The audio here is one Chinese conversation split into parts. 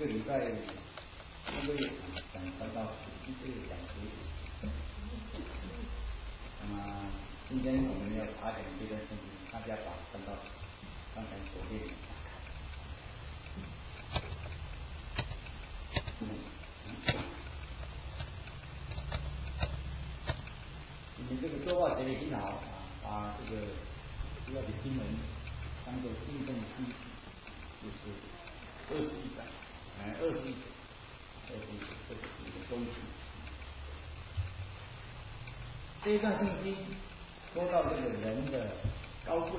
个礼拜一个月讲传道，一个月讲10点。那么今天我们要查讲这段圣经，大家把传道刚才所列的打开。你们这个周报写的挺好啊，把这个主要的经文当做经文的依据，就是21章，21节，这个是一个中期。这一段圣经说到这个人的高贵，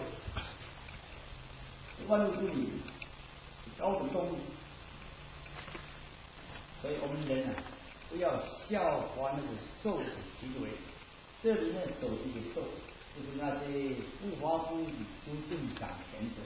万物之灵是高的动物，所以我们人不要效法那个兽的行为。这里面所提的兽，就是那些不发不语、不正掌权者。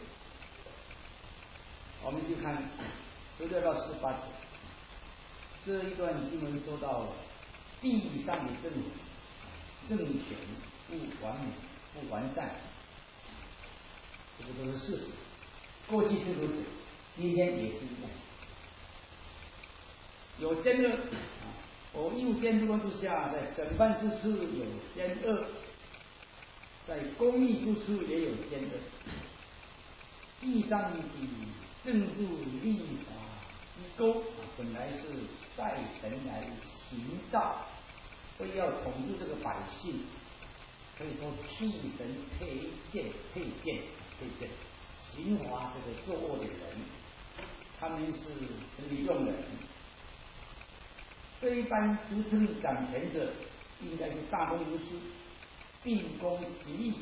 我们就看16到18节，这一段经文说到地上的政权不完美、不完善，这个都是事实。过去是如此，今天也是一样。有奸恶，我右监督之下，在审判之处有奸恶，在公义之处也有奸恶。地上的政治立法机构本来是代神来行道，为要统治这个百姓，可以说替神配件，刑罚这个作恶的人，他们是神的用人。这一般执政掌权者应该是大公无私，秉公行义，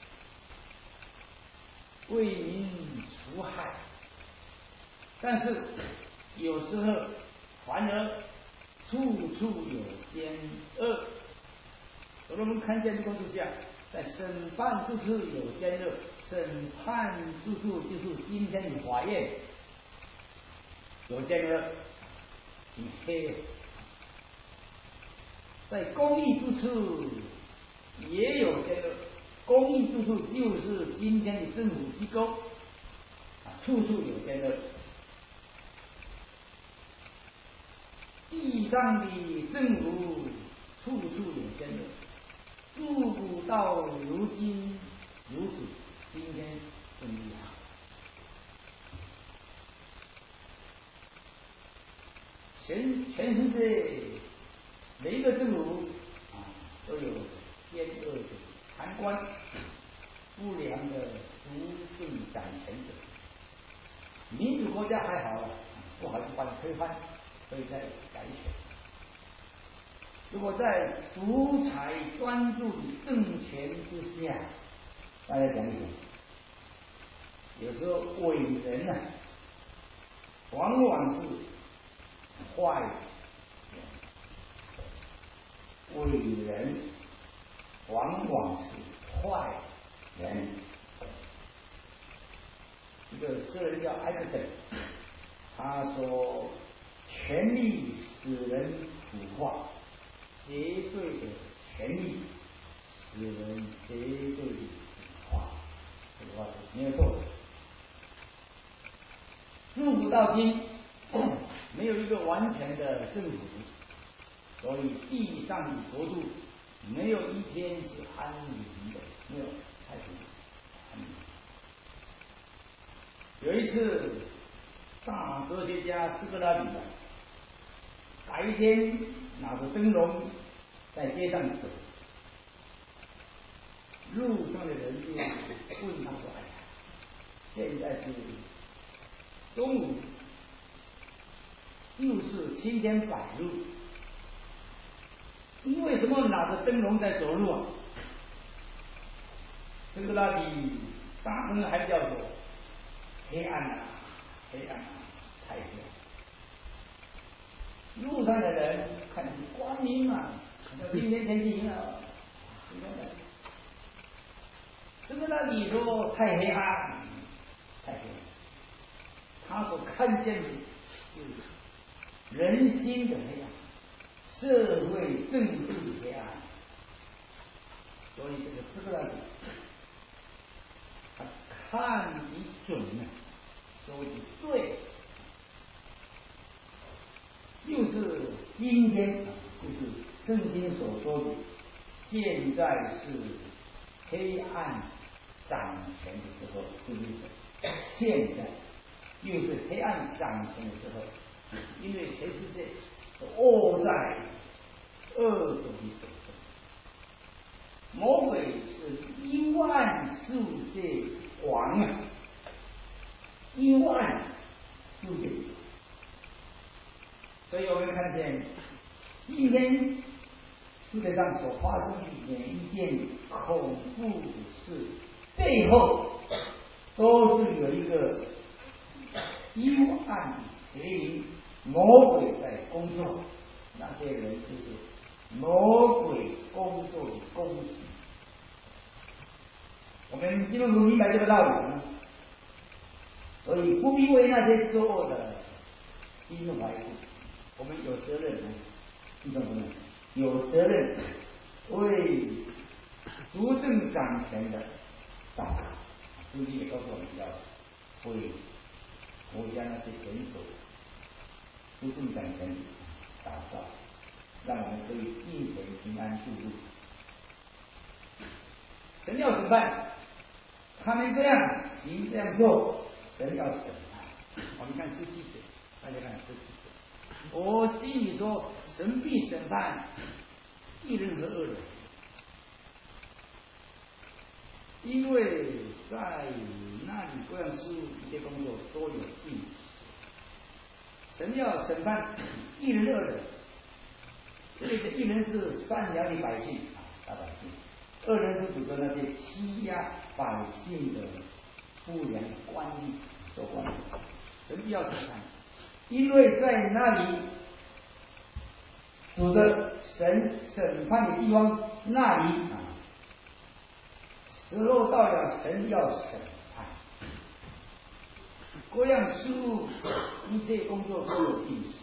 为民除害。但是有时候反而处处有奸恶。我们看见这个之下，在审判之处有奸恶，审判之处就是今天的法院有奸恶，很黑。在公益之处也有这个，公益之处就是今天的政府机构处处有这个。地上的政府处处有这个，自古到如今如此，今天更厉害。全世界每一个政府都有奸恶的贪官、不良的执政掌权者。民主国家还好，不好就把你推翻，可以再改选。如果在独裁专制的政权之下，大家讲一讲，有时候伟人往往是坏人。伟人往往是坏人。一个诗人叫艾克森，他说：“权力使人腐化，绝对的权力使人绝对的腐化。”这个话是没有错的。自古到今，没有一个完全的政府。所以地上的国度没有一天是安宁的，没有太平安宁。有一次，大哲学家苏格拉底白天拿着灯笼在街上走，路上的人就问他说：“哎呀，现在是中午，又是青天白日。你为什么拿着灯笼在走路啊？”苏格拉底大声喊叫说：“黑暗啊，黑暗啊，太黑暗！”路上的人看是光明嘛，今天天气很好。苏格拉底说：“太黑暗，太黑暗。”他所看见的是人心的黑暗。社会政治黑暗，所以这个苏格拉底他看得准说的对， 就是今天，就是圣经所说的，现在是黑暗掌权的时候，是不是？现在又是黑暗掌权的时候，因为全世界都握在恶者的手中，魔鬼是1万世界王啊，1万世界王。所以我们看见今天世界上所发生的每一件恐怖的事背后，都是有一个幽暗的邪灵魔鬼在工作，那些人就是魔鬼工作的工具。我们基督徒明白这个道理吗？所以不必为那些作恶的心怀不平，我们有责任，弟兄姊妹，有责任为主政掌权的祷告。圣经也告诉我们要为国家那些元首、主政掌权祷告，让我们可以尽全平安度日。神要审判，他们这样行这样做，神要审判。我们看17节，大家看17节。我心里说，神必审判义人和恶人，因为在那里各样事物一些工作都有定时。神要审判义人恶人，这里的义人是善良的百姓啊，大百姓；恶人是指的那些欺压百姓的不良官吏做官的。神要审判，因为在那里指的神审判的地方，那里啊，时候到了，神要审判。各样事物一切工作都有定时，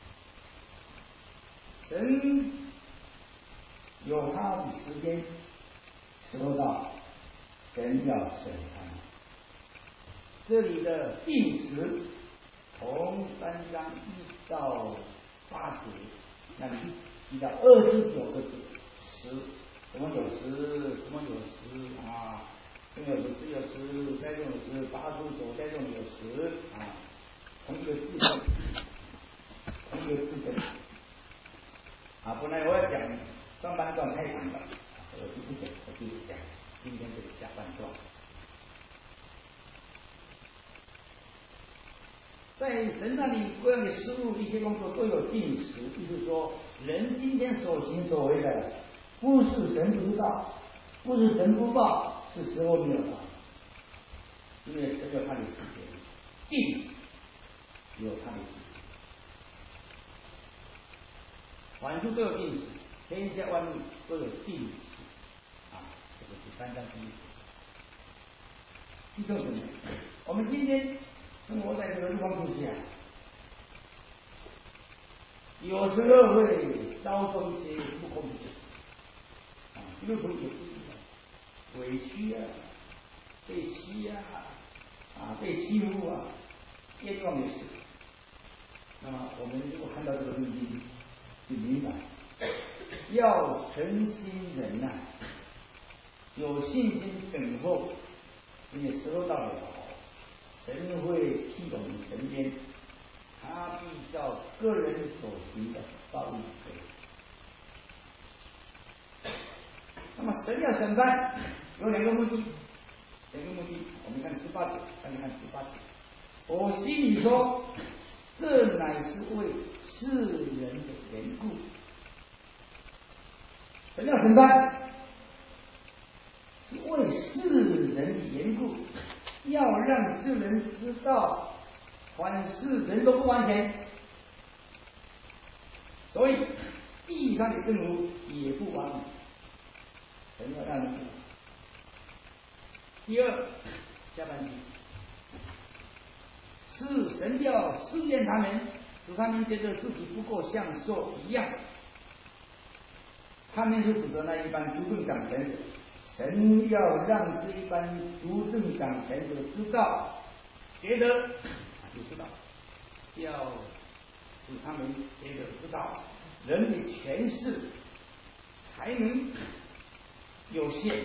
神有他的时间，时候到，神要审判。这里的定时从3章1到8节，那里提到29个字，时什么有时，什么有时啊，这个有时有时，该用有时，拔出手该用有时啊，同一个字根，同一个字根啊。本来我要讲上半段太长了，我就不讲，我就讲今天的下半段。在神那里，各样的事物、一些工作都有定时，就是说，人今天所行所为的，不是神不知道，不是神不报，是时候没有到，因为神有他的时间，定时有他的时间，万物都有定时，天下万物都有定时啊，这个是3章第1节。弟兄姊妹，我们今天生活在这个日光之下，有时候会遭受一些不公平啊，基督徒也是一样，委屈啊，被欺啊，被欺负啊，冤枉的事。那么我们如果看到这个圣经，就明白，要诚心忍耐，有信心等候，因为时候到了，神会替我们身边，他必照个人所行的报应给。那么神要审判有2个目的，我们看18节，大家看18节。我心里说，这乃是为世人的缘故。神要审判，是为世人的缘故，要让世人知道，凡是人都不完全，所以地上的正如也不完美。神要让人知道。第二，下半句是神要试验他们，使他们觉得自己不够像兽一样。他们是指责那一般主政掌权者，神要让这一般主政掌权者知道，觉得就知道，要使他们觉得知道人的权势才能有限，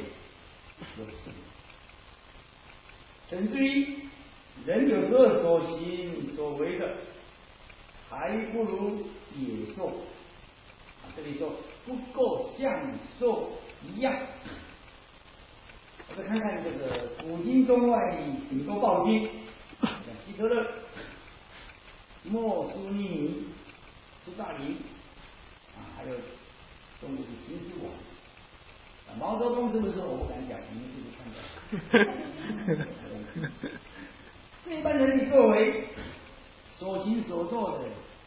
甚至于人有时候所行所为的，还不如野兽。这里说不够像兽一样。我们看看这个古今中外的许多报经，希特勒、墨苏尼尼、斯大林还有中国的秦始皇。毛泽东是不是我不敢讲，你们自己判断。这一般人的作为、所行所做的，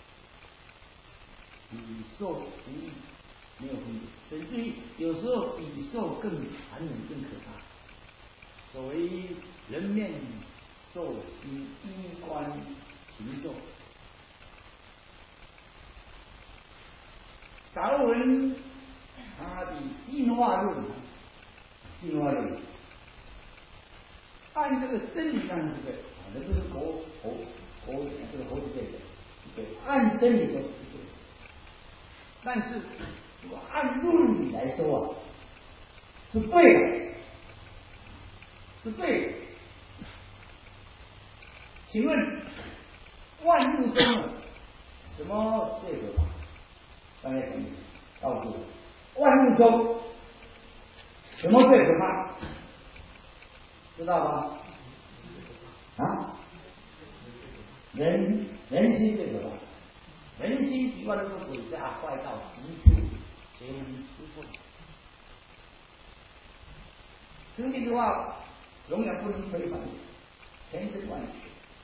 比兽无异，没有分别，甚至于有时候比兽更残忍、更可怕。所谓人面兽心，衣冠禽兽。达尔文他的进化论，按这个真理上是对，人不是猴这个猴子对的，对，按真理说是对的。但是如果按论理来说啊，是对的，是对的。请问万物中什么最可怕？大家请告诉我，万物中什么最可怕？知道吧？人心最可怕。人心一般都是诡诈坏到极致，随人失控。这句话永远不能推翻，千真万确。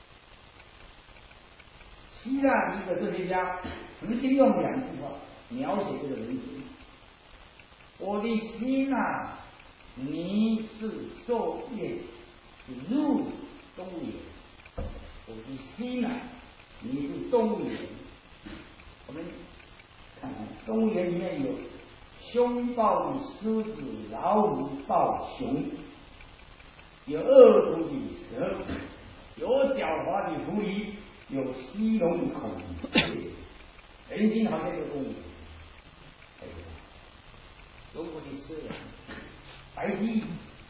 希腊一个哲学家曾经用2句话描写这个人心：我的心啊，你是兽业，是入冬也；我的心啊，你是动物园。我们看看动物园里面有凶暴的狮子、老虎、豹、熊，有恶毒的蛇，有狡猾的狐狸，有犀龙的恐龙。人心好像这个动物园。中国的诗人白居易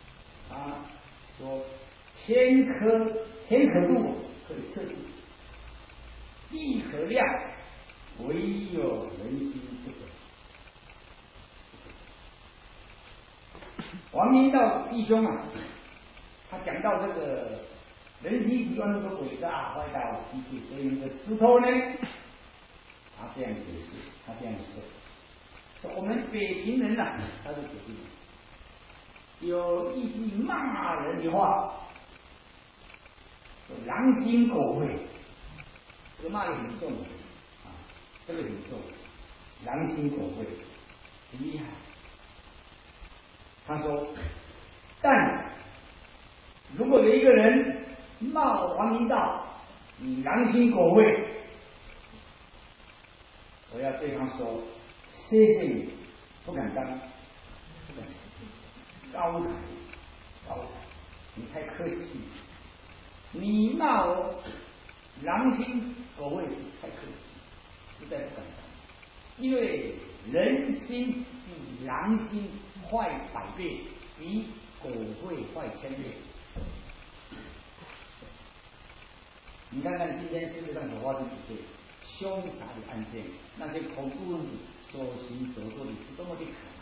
说：天可度，可以测度；地可量，唯有人心不可。王明道弟兄他讲到这个人心一般都是诡诈坏到极致，所以那个石头呢，他这样解释，他这样说我们北平人他是解释有一句骂人的话，狼心狗肺，这个骂的很重这个很重，狼心狗肺，很厉害。他说，但如果有一个人骂王明道，你狼心狗肺，我要对他说，谢谢你，不敢当，高抬，你太客气，你骂我狼心狗肺太客气，实在不敢当，因为人心比狼心坏100倍，比狗肺坏1000倍。你看看今天世界上所发生的一些凶杀的案件，那些恐怖分子所行所做的是多么的可怕。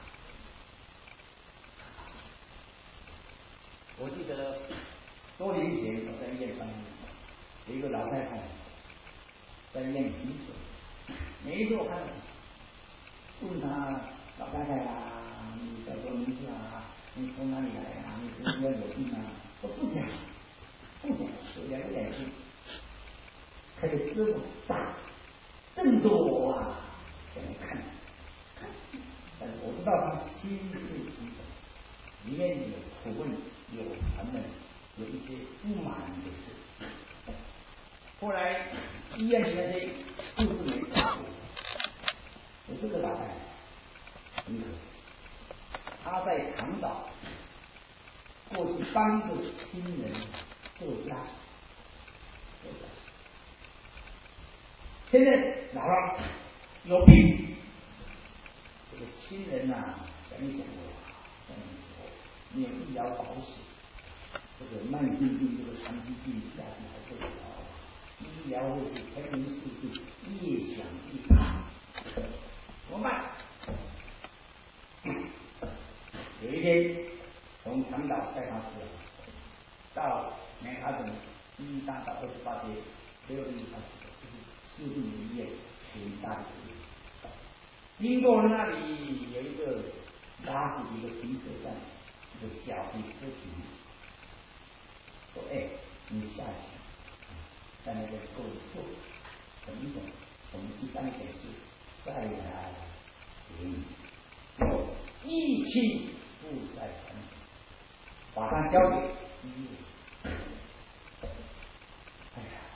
我记得多年前我在医院上班，有一个老太太在医院里饮水，每一次我看到问她，老太太你叫什么名字你从哪里来你是不是有病我不讲，有2个眼睛开得这么大，瞪着我在那看，但是我知道他心事极重，里面有苦闷，有烦闷，有一些不满的事。后来医院里那些护士没找我这个老太太很可，她在长岛过去帮助亲人做家事，现在老了有病，这个亲人呐，跟你讲过，没有医疗保险，这个慢性病、这个长期病下去还不了，医疗会是全民数据越想越大，怎么办？有一天，从长岛带他出来，到南卡镇第一大道28街6路上，就是市立医院全大的医院。经过那里有一个拉住一个停车站，一个小的车停，说：“哎，你下去，在那个购物处等一等，我们去办一点事，再来给你。”有义气不在人，把它交给医院。哎呀，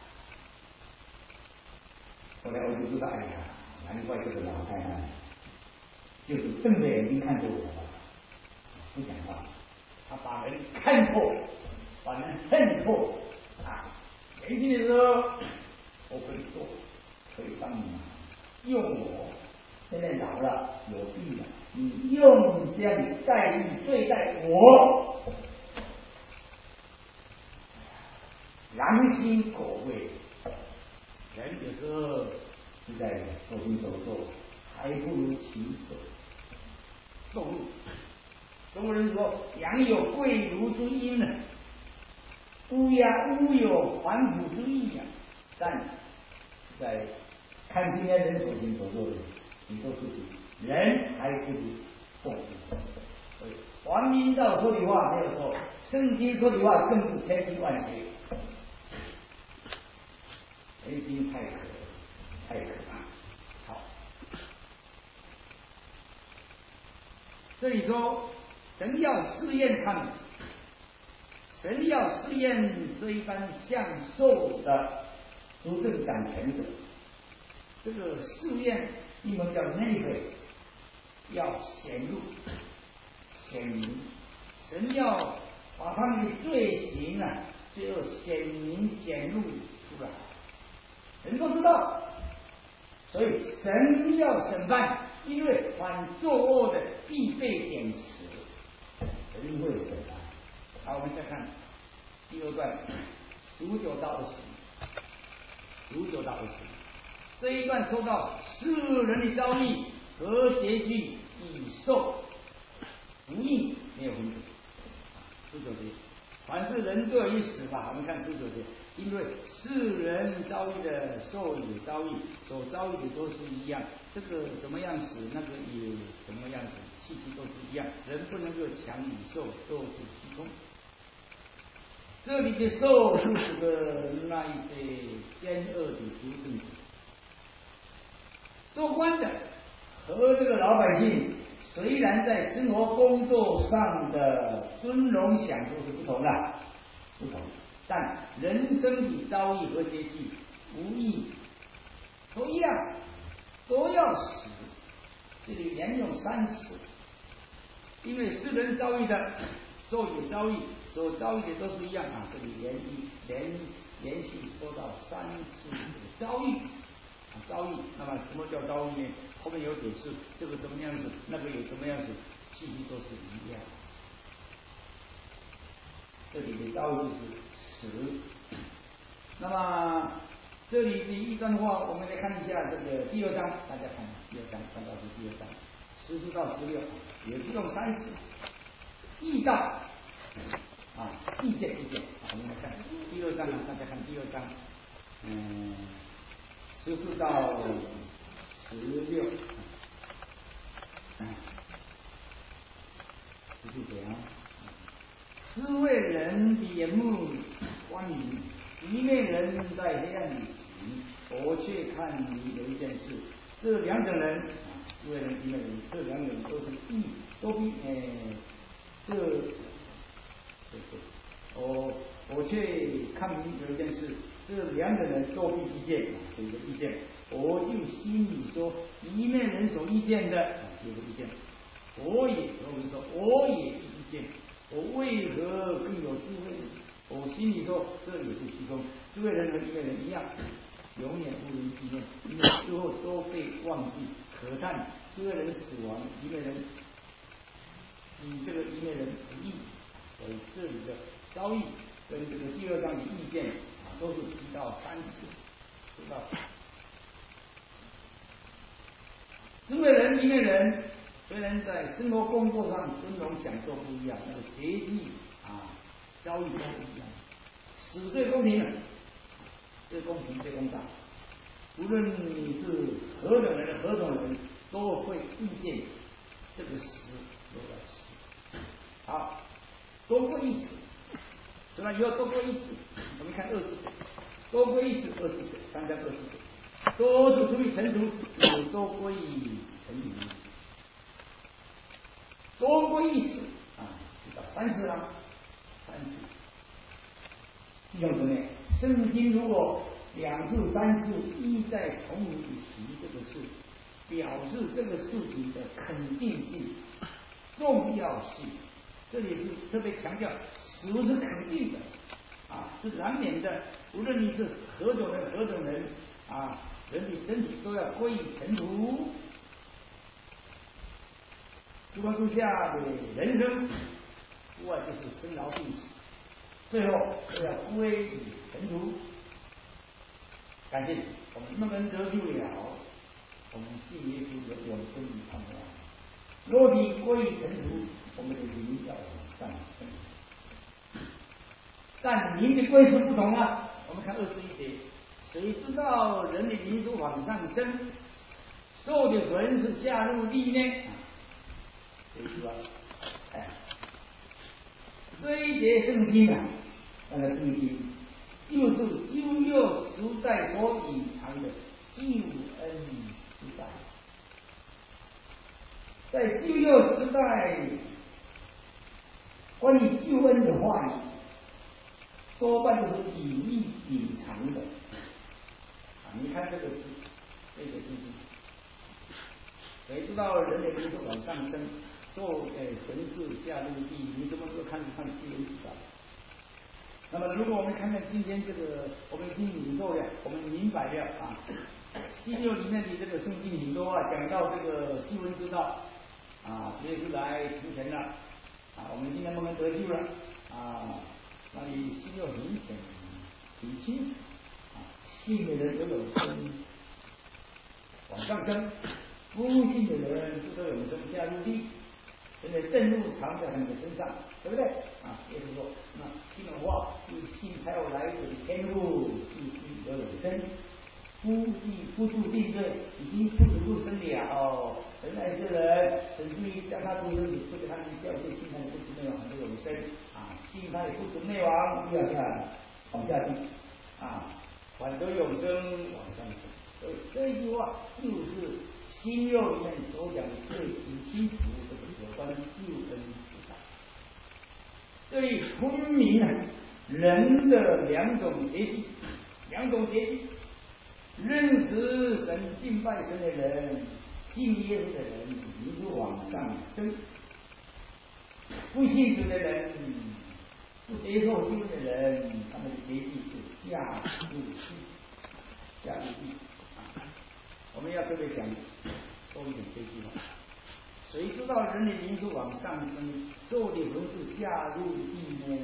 后来我就知道，哎呀，难怪这个老太太就是瞪着眼睛看着我吧，不讲话。她把人看破，把人恨破啊！年轻的时候我可以做，可以帮你忙，用我。现在老了有病了，你用这样的待遇对待我，狼心狗肺。人有时候是在走行走坐，还不如禽兽。动物，中国人说羊有贵如之音呢，乌有反哺之意呀。但在看今天人走行走坐的许多事情，人还不如动物。所以黄明道说的话没有错，圣经说的话更是千真万确。人心太可怕。好，这里说神要试验他们，神要试验这一般享受的执政掌权者。这个试验英文叫 manifest， 要显露显明，神要把他们的罪行啊，最后显明显露出来，神都知道，所以神要审判，因为犯作恶的必被剪除，神会审判。好，我们再看第二段19到20，这一段说到世人的遭遇和结局已受不义，没有分别。19节，凡是人各以死吧。我们看19节，因为世人遭遇的受也遭遇，所遭遇的都是一样。这个怎么样死，那个也怎么样死，气息都是一样。人不能够强与受，都是虚空。这里的受是指的那一些奸恶的执政者。做官的和这个老百姓虽然在生活工作上的尊荣享受是不同，但人生的遭遇和结局无异，都一样，都要死。这里连用3次，因为世人遭遇的受也遭遇，所遭遇的都是一样啊。这里连续说到3次的遭遇。遭遇，那么什么叫遭遇呢？后面有解释，这个怎么样子，那个也怎么样子，气息都是一样。这里的遭遇是死。那么这里的一段话，我们来看一下这个第2章，大家看第2章，看到是第2章14到16，也是用3次。义道啊，意见。我们来看第2章，大家看第2章，14到16，14节啊。智慧人的眼目光明，愚昧人在黑暗里行。我却看你有一件事，这2种人，智慧人、愚昧人，这2种人都是义，都比我却看明有一件事，这2种人都必意见，有一个意见。我就心里说，愚昧人所意见的，有个意见。我也意见，我为何更有智慧呢？我心里说，这也是虚空。智慧人和愚昧人一样， 永远无人纪念，因为最后都被忘记。可叹这个人死亡，一个人以这个一个人不义，所以这里的遭遇跟这个第二章的意见都是提到3次，知道？因为人因为人虽然在生活工作上尊荣享受不一样，那个结局遭遇都不一样。死最公平了，最公平最公道。无论你是何等人何种人，都会遇见这个死都要死。好，多过一次，死了以后多过一次。我们看20岁，多过一次20岁，3章20岁，多出出于成熟，有多过于成语，多过一次就到3次了，3次。弟兄姊妹，圣经如果2次、3次一再同时提这个事，表示这个事情的肯定性、重要性。这里是特别强调，死是肯定的，是难免的。无论你是何种人、何种人，人的身体都要归于尘土。诸多诸下的人生，无外就是生老病死，最后都要归于尘土。感谢我们那人得救了，我们信耶稣有永生的盼望。若你归于尘土，我们的灵要往上升。但灵的归属不同啊。我们看21节，谁知道人的灵是往上升，受的魂是下入地呢？谁知道？这一节圣经那个圣经就是旧约时代所隐藏的救恩时代。在旧约时代，关于救恩的话语，多半都是隐秘隐藏的。你看这个字，这个字，谁知道人的灵是往上升，受魂是下入地，你怎么说看救恩时代？那么，如果我们看看今天这个，我们已经领受了，我们明白了新约里面的这个圣经很多讲到这个救恩之道耶稣来成全了我们今天不能得救了那里新约明显很清楚信的人都有生往上升，不信的人就都有生下入地。现在正路藏在他们的身上，对不对？耶稣说，那听了话，就信才有来自天路，就有永生。不住定罪，已经不止不生了。本来是人，神注意将他出生，不给他们教训，信他的不止内亡，就永生信他的不止内亡，就要往下去反得永生，往上升。所以这一句话就是新约里面所讲的最清楚的有关救恩之道。这里分明人的两种结局，认识神、敬拜神的人，信耶稣的人，一路往上升；不信主的人，不接受救的人，他们的结局是下入地。我们要特别讲多一点这句话。谁知道人的灵是往上升，受的魂是下入地呢？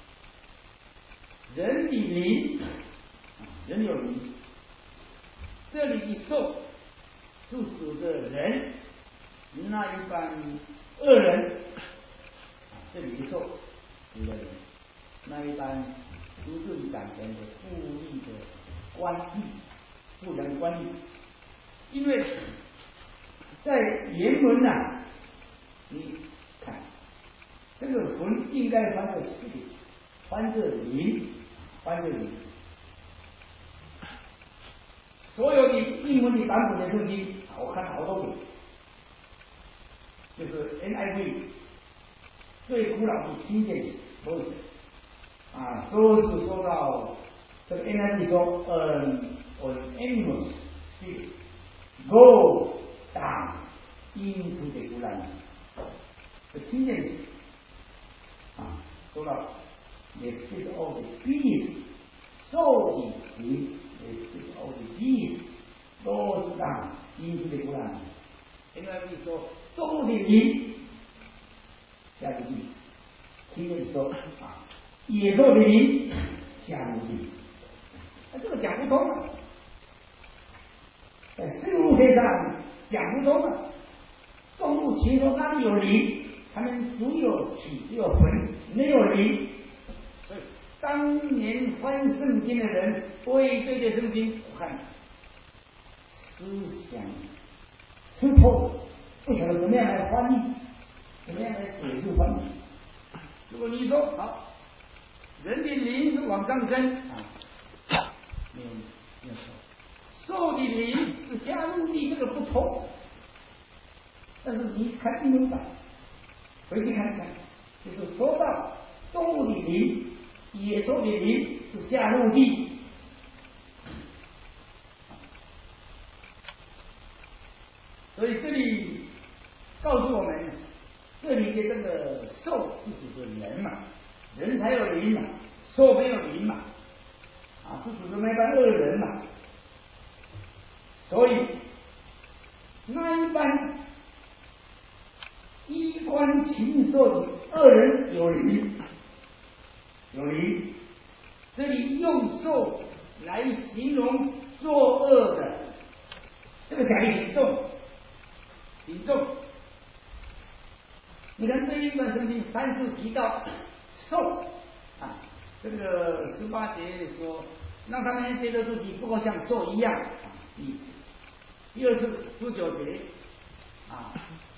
人的灵，人有灵，这里的受是指的人，那一般恶人这里的受指的人，那一般不是感情的不利的关系，不良关系。因为在原文你看这个魂应该翻作 spirit， 翻作灵。所有的英文的版本的圣经我看好多本，就是 NIV 最古老的经典都是都是说到这个 NIV 说an animal spirit go down into the ground。这经典说到 the spirit of the beast so in the spirit of the 说动物的灵下入地，听见说啊，野兽的灵下入地，这个讲不通了，在生物学上讲不通了。动物其中哪里有灵？它们只有体，只有魂，没有灵。所以当年翻圣经的人不会对着圣经看思想吃透，不晓得怎么样来翻译，怎么样来解释翻译。如果你说好，人的灵是往上升啊，没有错，兽的灵是下入地，这个不同。但是你看英文版，回去看看，就是说到动物的灵、野兽的灵是下入地。所以这里告诉我们，这里的这个兽是指的人嘛，人才有灵嘛，兽没有灵嘛，啊，是指的那般恶人嘛。所以那一般衣冠禽兽的恶人有灵，有灵。这里用兽来形容作恶的，这个讲义很重，很重。你看这一段圣经3次提到兽啊，这个18节说，让他们觉得自己不够像兽一样啊，意思。第二次19节啊，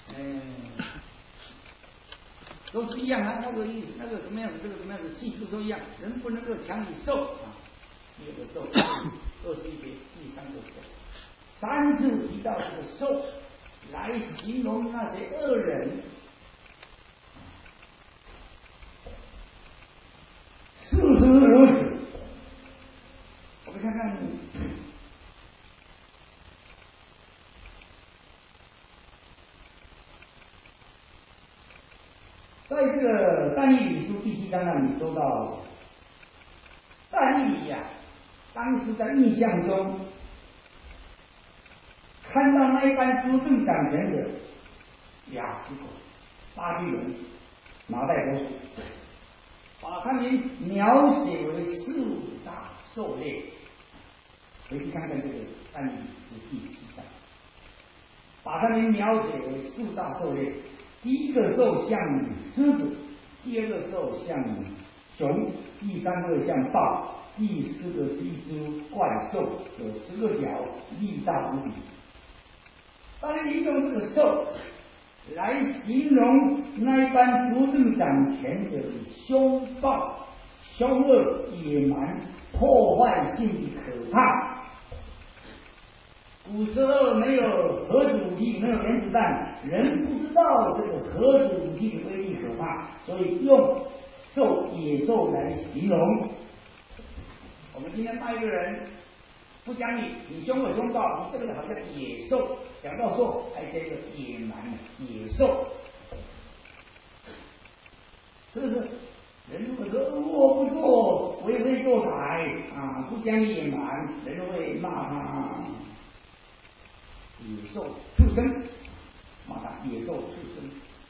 都是一样啊，那个意思，那个什么样子，这个什么样子，气质都一样，人不能够强以兽啊。第二个兽，21节第3个兽，3次提到这个兽来形容那些恶人。事实如此，我们看看，在这个但以理书第7章那里说到，但以理呀，当时在印象中看到那一班诸政掌权者亚斯国、巴比伦、马代波，把他们描写为4大兽类。回去看看这个但以理书第7章，把他们描写为4大兽类。第一个兽像狮子，第二个兽像熊，第三个像豹，第四个是一只怪兽，有10个角，力大无比。当然，利用这个兽来形容那一般执政掌权者的凶暴、凶恶、野蛮、破坏性的可怕。古时候没有核子武器，没有原子弹，人不知道这个核子武器的威力可怕，所以用野兽来形容。我们今天骂一个人不讲理，你凶恶凶暴，你这个人好像野兽。讲到兽，还这个野蛮野兽，是不是？人如果说我不做，为非作歹啊，不讲理野蛮，人会骂他野兽畜生，骂他野兽畜生。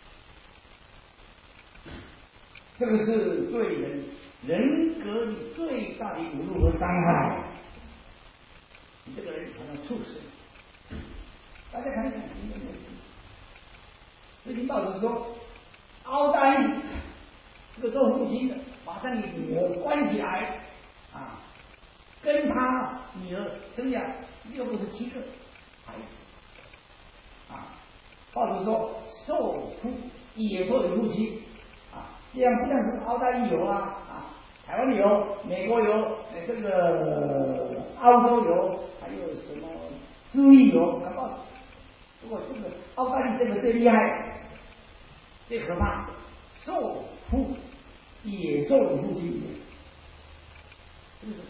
这个是对人格的最大的侮辱和伤害。你这个人好像畜生。大家看一看，最近报纸说，澳大利这个做父亲的把他的女儿关起来啊，跟他女儿生下6个是7个孩子啊。报纸说受父野兽的父亲啊，这样不但是澳大利有啊，台湾有，美国有，这个澳洲有，还有什么智利有，看报纸。不过这个澳大利这个最厉害，最可怕，兽父野兽的父亲，是不是？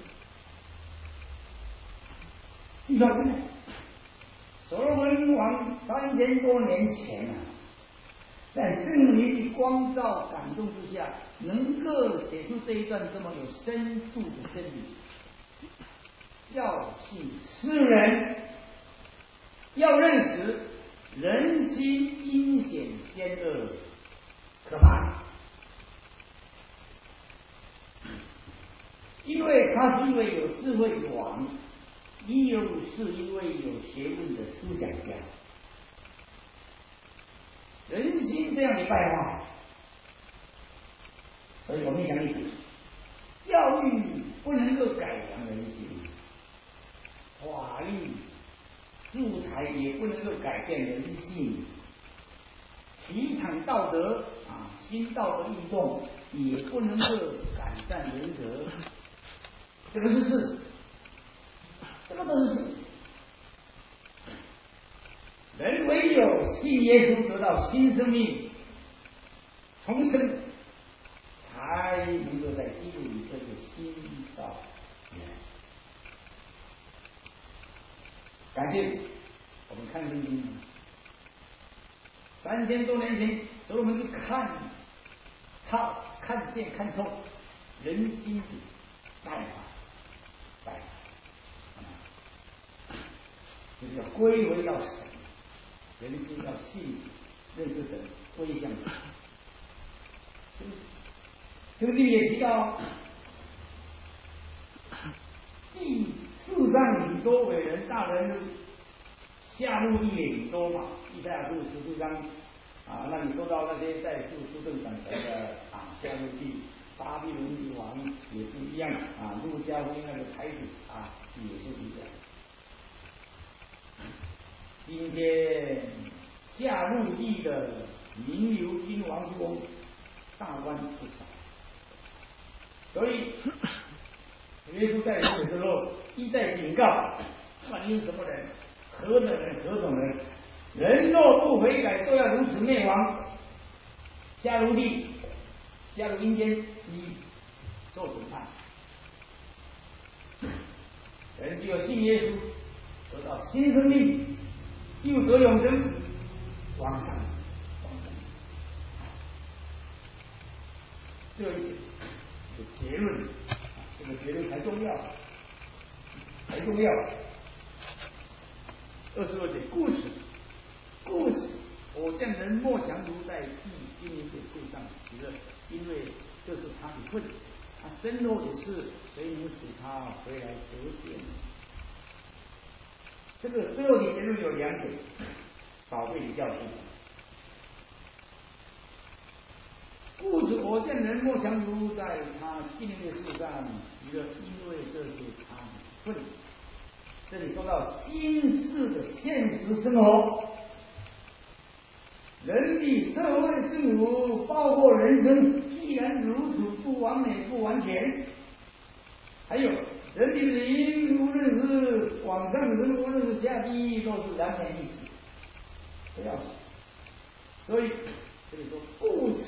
你说真的，所罗门王3000多年前啊，在圣灵的光照感动之下，能够写出这一段这么有深度的真理，教训世人。要认识人心阴险奸恶，可怕。因为他是因为有智慧的王，亦有是因为有学问的思想家。人心这样的败坏，所以我们想一想，教育不能够改良人心，法律素材也不能够改变人性，提倡道德新道德运动也不能够改善人格，这个是事实，这个都是事实。人唯有信耶稣得到新生命重生，才能够在基督里这个新造人。感谢我们看圣经，3000多年前，所以我们就看见看透人心的败坏，就是要归回到神，人心要信认识神，归向神。这个里也提到，世上很多伟人大人下陆地也很多嘛，以赛亚书14章那你说到那些在世苏正长的下陆地，巴比伦之王也是一样路加福音那个孩子也是一样。今天下陆地的名流君王之翁大官不少，所以耶稣在世的时候一再警告，不管你是什么人，何等人何种人，人若不悔改，都要如此灭亡，下入地，下入阴间，你受审判。人只有信耶稣，得到新生命，又得永生，往上走。这一点的结论，这个结论才重要，才重要。22节，故此，我将人莫强如在地经营的树上喜乐，因为这是他的份。他身后的事，谁能使他回来得见？这个最后的结论有2点，宝贵的教训。故此，我见人莫强如在他经营的树上喜乐，因为这是他的份。这里说到今世的现实生活，人的社会政府包括人生，既然如此不完美不完全，还有人的灵，无论是往上升，无论是下地狱，都是燃点一死，不要死。所以这里说故此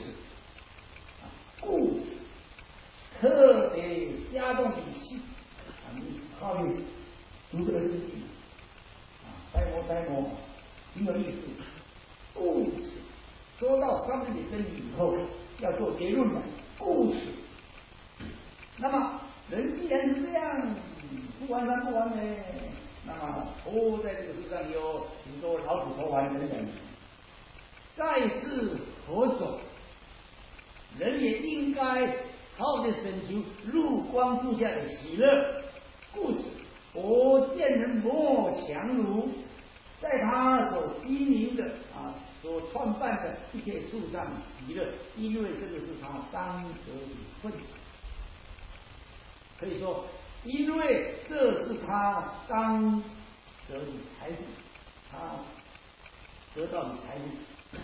特别加重语气你好运读这个圣经呆模挺有意思。故此说到上面的真理以后，要做结论了。故此，那么人既然是这样不完善不完美，那么在这个世上有很多老土头环等等，在世何种，人也应该好好的审求入光之下的喜乐。故此，我见人莫强如，在他所经营的所创办的一切树上喜乐，因为这个是他当得的份。可以说，因为这是他当得的财富，他得到的财富。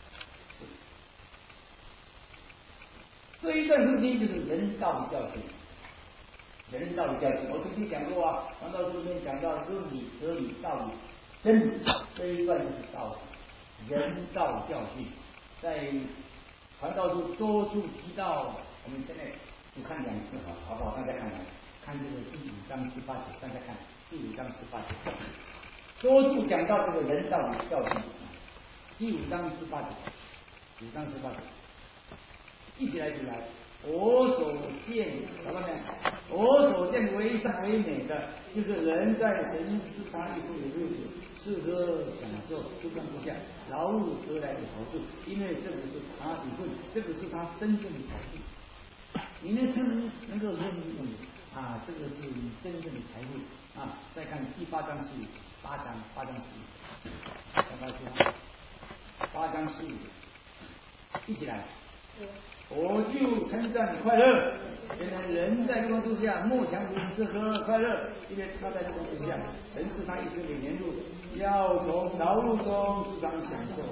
这一段圣经就是人道的教训。人道的教训，我曾经讲过传道书里面讲到论理、哲理、道理、真理，这一段就是道理，人道教训。在传道书多处提到，我们现在就看2次好不好？大家看这个第5章18节，大家看第5章18节，多处讲到这个人道的教训。第5章18节，5章18节，一起来读来。 我所见，什么呢？我所见为善为美的，就是人在神思他意识的日子，适合享受诸上诸下劳碌得来的好处，因为这个是他的份，这个是他真正的财富。你能能够认同啊，这个是你真正的财富啊。再看第8章15，8章15，看到是8章15，一起来。我就称赞快乐，原来人在光之下，莫强如适合快乐，因为他在光之下，神是他一生的年度，要从劳碌中时常享受。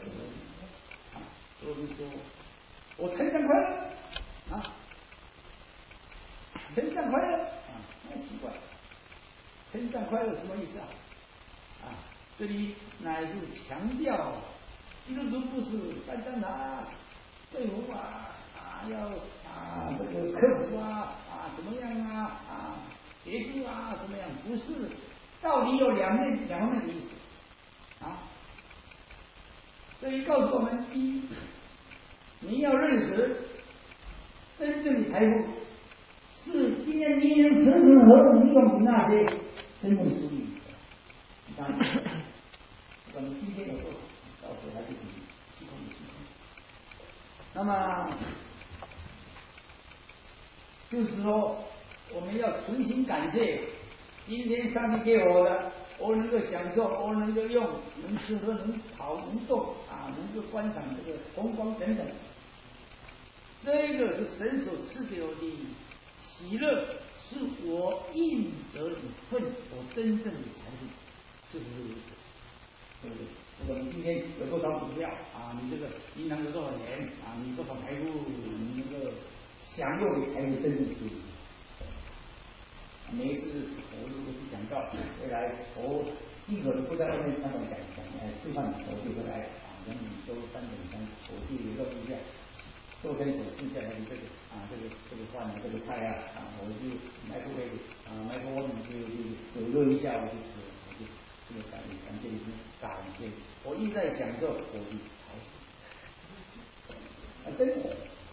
所以说，我称赞快乐啊，称赞快乐啊，很奇怪，称赞快乐什么意思啊？啊，这里乃是强调，基督徒不是单单对付要这个克服怎么样协助怎么样？不是，道理有两方面的意思啊。所以告诉我们：第一，你要认识真正的财富是今天你能吃喝喝你用那些真正属于你的。你看，我们今天有多少？到时候还是虚空的虚空。那么就是说，我们要存心感谢今天上帝给我的，我能够享受，我能够用，能吃喝，能跑，能动能够观赏这个风光等等。这个是神所赐给我的喜乐，是我应得的份，我真正的财富，是不是如此？对不对？我们今天有多少股票你这个银行有多少钱你多少财富，你那个享用的财富真正是每一次我如果是讲到未来，我尽可能不在外面常常讲吃饭，我就回来人每周3点钟，我就有个股票，多跟我剩下来的这个饭这个菜我就买回来买回我们就热一下我就吃了，我就这个感谢一感谢，我一直在享受我的真的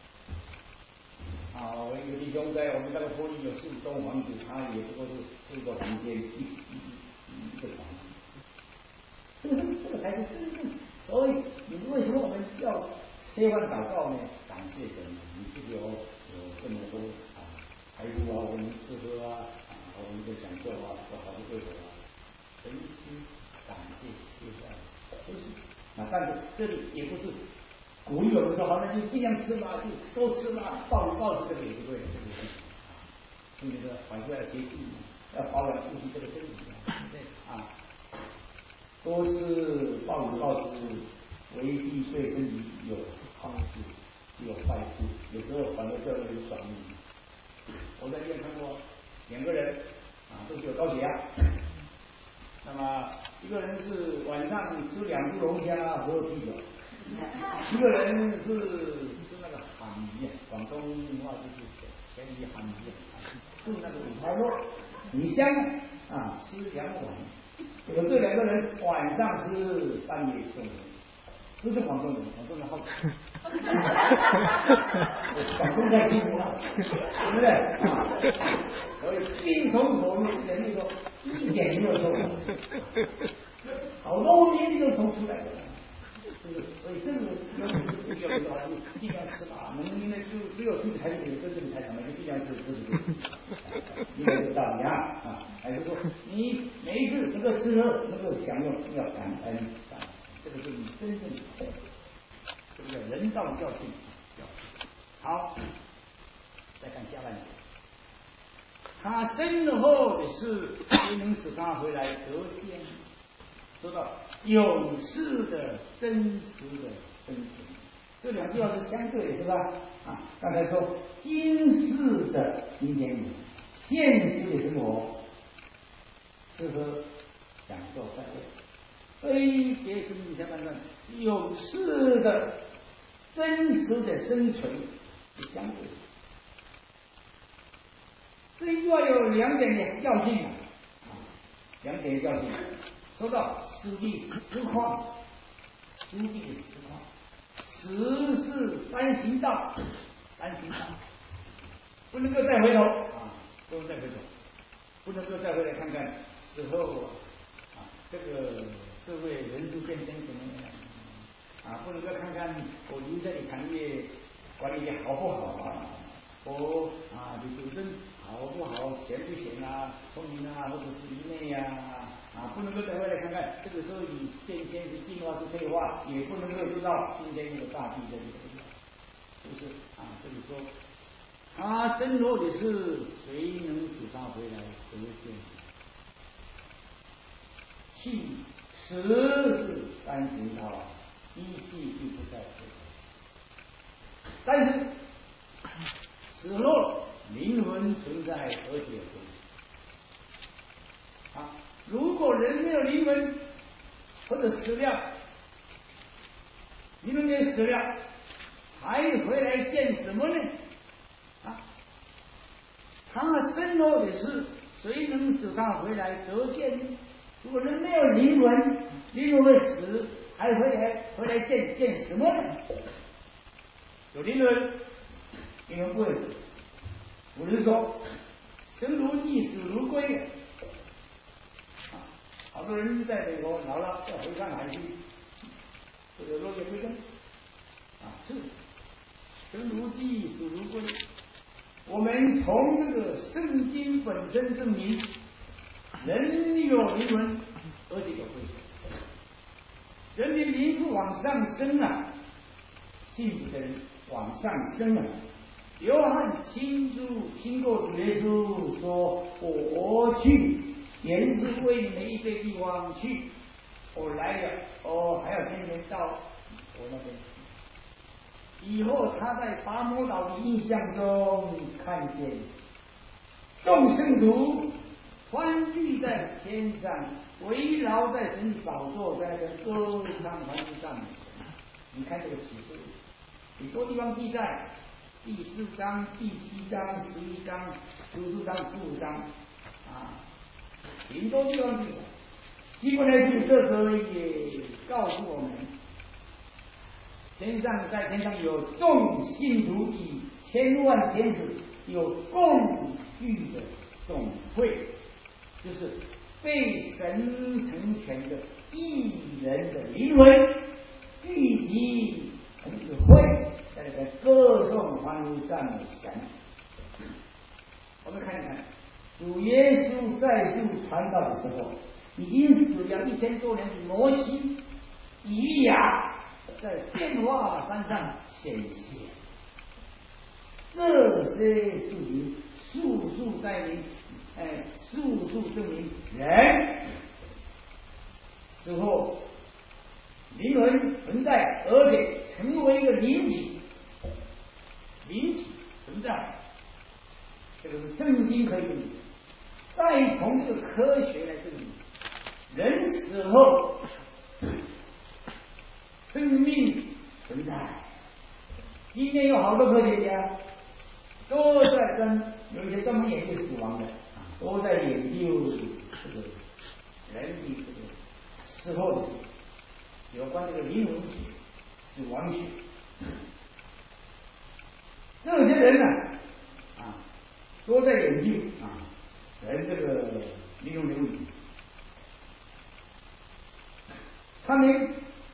我一个弟兄在我们那个坡里有4栋房子，他也不过是4个房间一个房子，这个才是真正。所以你为什么我们要切换祷告呢？感谢神，你自己有这么多财富我们吃喝我们的享受有好的对手真心感谢谢拜都是但是这里也不是鼓励我们说好，那就尽量吃吧，就多吃吧，抱着这个也不对，对不对？所以说反过来接地，要保养自己这个身体对多吃抱着未必对身体有好处，只有坏处，有时候反而叫人爽利。我在医院看过2个人都是有高血压，那么一个人是晚上吃2只龙虾喝啤酒。一个人是那个喊鱼广东话就是咸鱼喊鱼就是那个五花肉米香吃2碗。有这2个人晚上吃半夜中午，不是广东人好吃，广东在吃不了，对不对所以心从口入，人家说一点没有错，好多年纪都从出来的。所以这个要的话就尽量吃吧，因为只有自己才是真正的财产嘛，就尽量吃，应该是道理还是说你每一次能够吃喝能够享用，要感恩这个是你真正的财富，这个叫人道教训。好，再看下半节，他身后的事也能使他回来得见。说到永世的真实的生存，这2句话是相对的，是吧？刚才说今世的今天现实的生活，吃喝享受快乐，非别生命下半段永世的真实的生存是相对的。这一句话有2点的要性2点的要性。说到实地实况，实地的实况，实是单行道， 单行道，不能够再回头啊，不能再回头，不能够再回来看看死后这个社会人数变迁怎么样不能够看看我留下的产业管理的好不好我的主政好不好，贤不贤聪明或者是愚昧不能够再回来看看这个时候你变迁是进化是退化，也不能够知道今天那个大地的这个地方，是不是这里说他身后的事，谁能使他回来得见？气死是单行道，一气必不再回头。但是死后灵魂存在而且如果人没有灵魂，或者死了，灵魂也死了，还回来见什么呢？他身后的事，谁能使他回来得见呢？如果人没有灵魂，灵魂会死，还回来见什么呢？有灵魂，灵魂不会死。我是说，生如寄，死如归。好多人在美国老了要回上海去，或者落叶归根是生如寄，死如归。我们从这个圣经本身证明，人有灵魂，而且有慧根。人的灵是往上升幸福的人往上升约翰亲过主耶稣说：“我去，原是为你们预备地方去。我来了，还要天天到我那边。”以后他在拔摩岛的印象中看见众圣徒欢聚在天上，围绕在神的宝座，在那个歌唱欢呼赞美神。你看这个启示，很多地方记载，第4章、第7章、11章、14章、15章很多地方记载。希伯来书这时候也告诉我们，在天上有众信徒与千万天使有共聚的总会，就是被神成全的义人的灵魂聚集成一个会，在那个歌颂欢呼赞美神。我们看一看，主耶稣在世传道的时候，已经死了1000多年的摩西、以利亚在变化山上显现，这些事情速速证明人死后灵魂存在，而且成为一个灵体存在。这个是圣经可以证明，再从这个科学来证明，人死后生命存在。今天有好多科学家都在有一些专门研究死亡的都在研究这个人的这个死后的有关这个灵魂学、死亡学。这些人都在研究人这个灵魂的问题。他们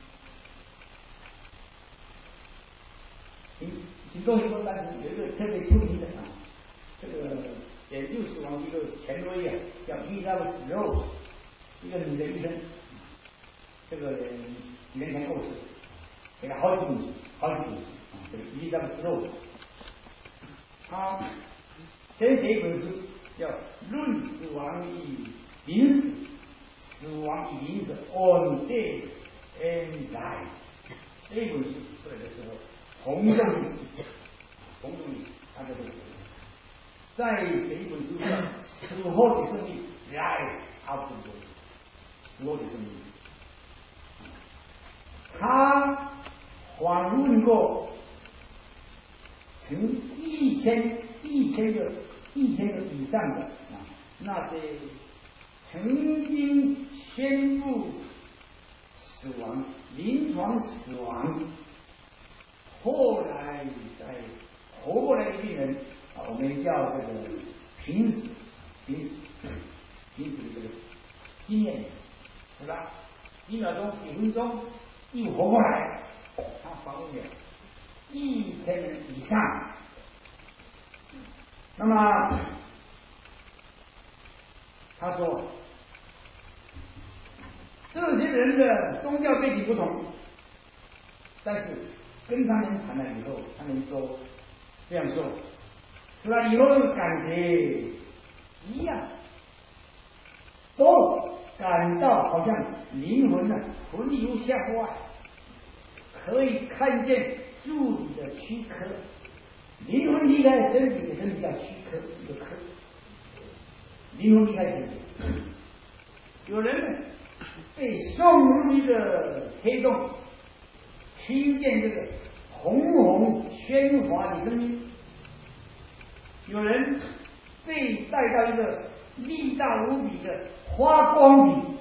其中一个当时有一个特别出名的这个研究死亡的一个权威叫Elizabeth Rose，一个女的医生，这个几年前过世，给了好几本这个Elizabeth Rose， 他先写一本书叫《论死亡与临死》，死亡与临死 On Death and Life， 这本书出来的时候轰动你，他这个再写一本书叫《死后的生命》，Life After Death， 死后的生命。他访问过成1000个以上的那些曾经宣布死亡、临床死亡，后来在活过来的病人啊，我们叫这个濒死的这个经验，是吧？几秒钟、几分钟又活过来，他访问了1000人以上。那么他说，这些人的宗教背景不同，但是跟他们谈了以后，他们都这样说，是吧？以后的感觉一样，都感到好像灵魂呢魂游向外，可以看见柱子的躯壳，灵魂离开身体的身体叫躯壳，一个壳，灵魂离开身体。有人被送入一个黑洞，听见这个轰轰喧哗的声音；有人被带到一个力大无比的花光里。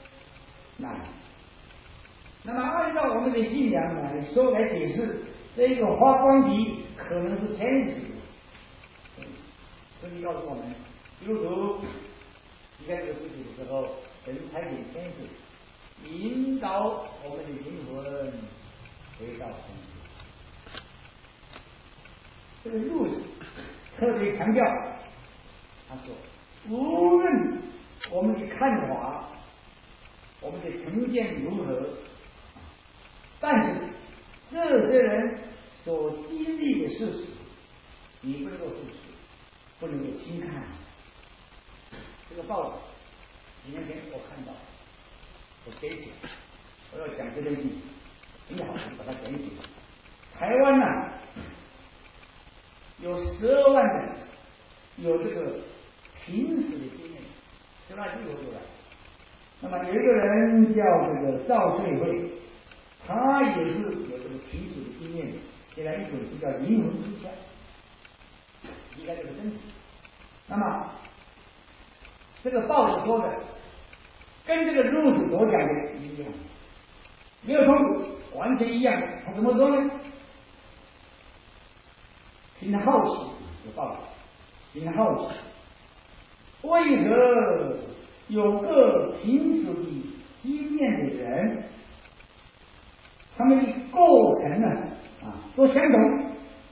那么按照我们的信仰来说来解释，这个花光体可能是天使。这里告诉我们，基督徒离开这个世界的时候，神差遣天使引导我们的灵魂回到天界。这个路特别强调，他说，无论我们的看法、我们的成见如何，但是这些人所经历的事实，你不能够忽视，不能够轻看。这个报纸几年前我看到，我给起来，我要讲这件事情，很好，我就把它讲起来。台湾呢，有12万人有这个濒死的经验，10万就有来。那么有一个人叫这个赵翠慧，他也是有这个濒死的经验，写了一本书叫《灵魂之家》，离开这个身体。那么这个报纸说的跟这个路子所讲的一样，没有冲突，完全一样。他怎么说呢？挺好奇，有报道，挺好奇，为何有个濒死的经验的人，他们的构成呢都相同。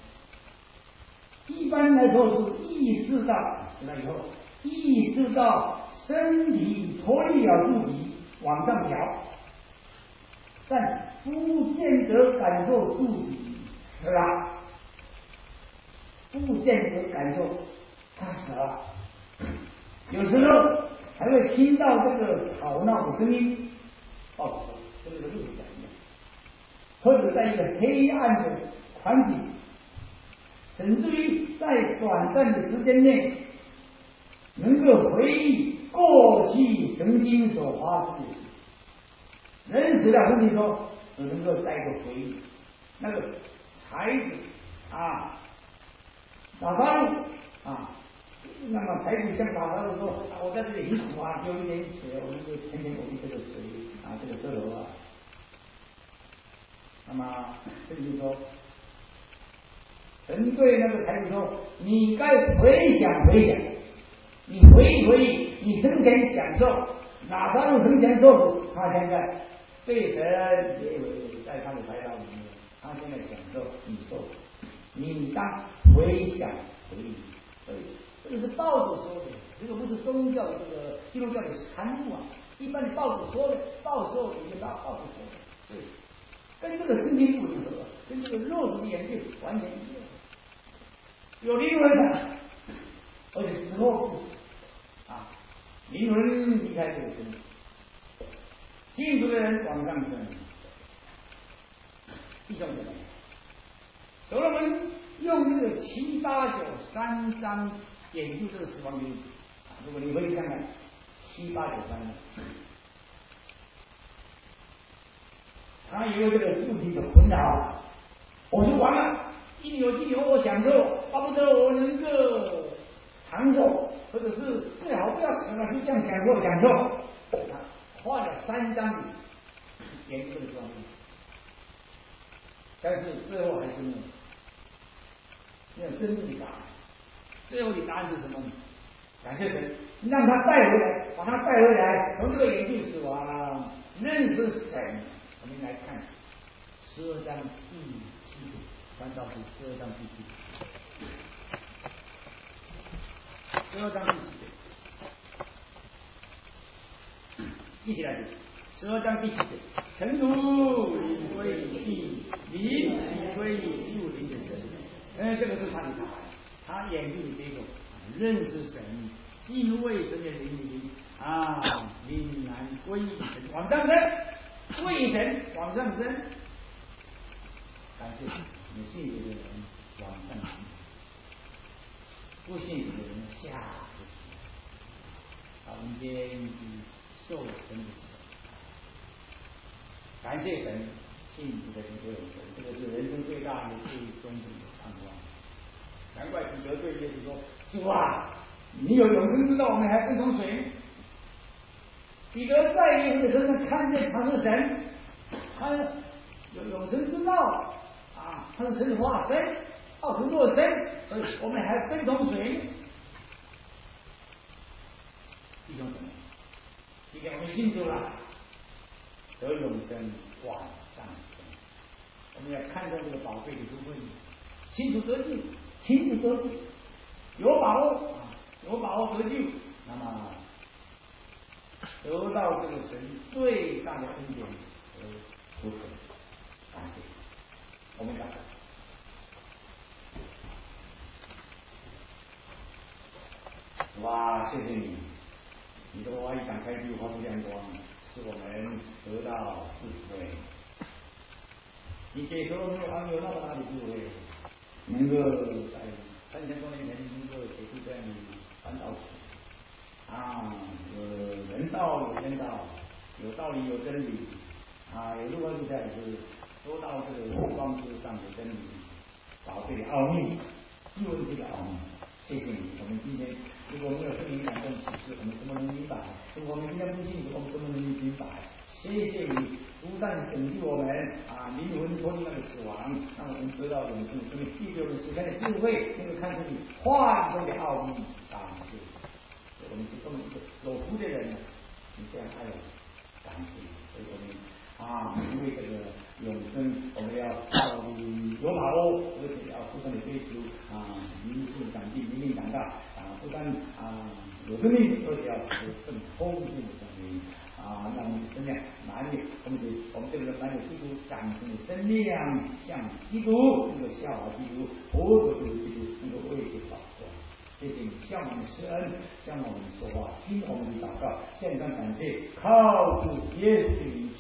一般来说是意识到死了以后，意识到身体脱离了自己往上调，但不见得感受自己死了，不见得感受他死了。有时候还会听到这个吵闹的声音，跟这个路讲一样，或者在一个黑暗的环境，甚至于在短暂的时间内，能够回忆过去曾经所发生的事。人死了，身体说只能够再一个回忆。那个才子拉萨路那么才子向拉萨路说：“我在这里很苦啊，有一点血，我们就天天我们这个水这个舌头那么这里说，神对那个才子说：“你该回想回想，你回忆回忆，你生前享受拉萨路生前受苦，他现在被神结为在他的怀抱里面，他现在享受你受苦，你当回想回忆。”所以这个是报纸说的，这个不是宗教的这个基督教的刊物一般的报纸说的，报纸说的，对，跟这个圣经不符合，跟这个肉体的研究完全一样。有灵魂的，而且死后不死灵魂离开这个身体，信徒的人往上升。弟兄姊妹，所罗门用这个7、8、9、3章研究这个死亡原因。如果你回去看看7、8、9、3章，他因为这个主题的困扰，我说完了，一有今有我享受，巴不得我能够长寿，或者是最好不要死了，就这样享受。他花了3章的研究这个状况，但是最后还是没有。 没有真正的答案。最后的答案是什么呢？感谢神，让他带回来，把他带回来，从这个研究死亡，认识神。我们来看12章第7节，翻到第12章第7节，12章第7节，一起来读。12章第7节，诚如灵归地，灵归属灵的神。这个是他的答案，他研究的这种认识神，敬畏神的灵灵难归于神，往上升，归神往上升。感谢你信主的人往上升，不信主的人下不去，中间受神的神。感谢神，信主的人都有神，这个是人生最大的、最终极的盼望。难怪彼得对耶稣说：“主啊，你有永生之道，我们还跟从谁？”彼得在耶稣的身上看见他是神，他有永生之道他是神的化身，道成肉身，所以我们还跟从谁？弟兄姊妹，今天我们信主了，得永生往上升。我们要看重这个宝贝的部分，信主得救，信主得救，有把握有把握得救，那么得到这个神最大的恩典和福分。感谢，我们感恩。哇，谢谢你，你的话语展开就发出亮光，使我们得到智慧。你给所有没有那么大的智慧，能够在3000多年前能够写出这样的传道有人道有天道，有道理有真理有如何在是说到这个光之上的真理，宝贝的奥秘，救恩这个奥秘。谢谢你，我们今天如果没有圣灵感动启示，我们怎么能明白？如果我们今天不信主，我们怎么能明白？谢谢你，不但拯救我们灵魂脱离那个死亡，让我们得到永生，所以第六个时间的智慧，能够看出你话语中的奥秘。感谢，我们是这么一个有福的人，你这样爱我，感谢，所以我们因为这个永生，我们要有把握，而且要不断的追求灵性长进、灵命长大不但有生命，而且要有更丰富的生命让我们生命哪里，我们这个人哪里基督长成的生命像基督，能够效法基督，活着就是基督，能够为主祷告。谢谢你向我们施恩，向我们说话，听我们的祷告，献上感谢，靠主耶稣的名。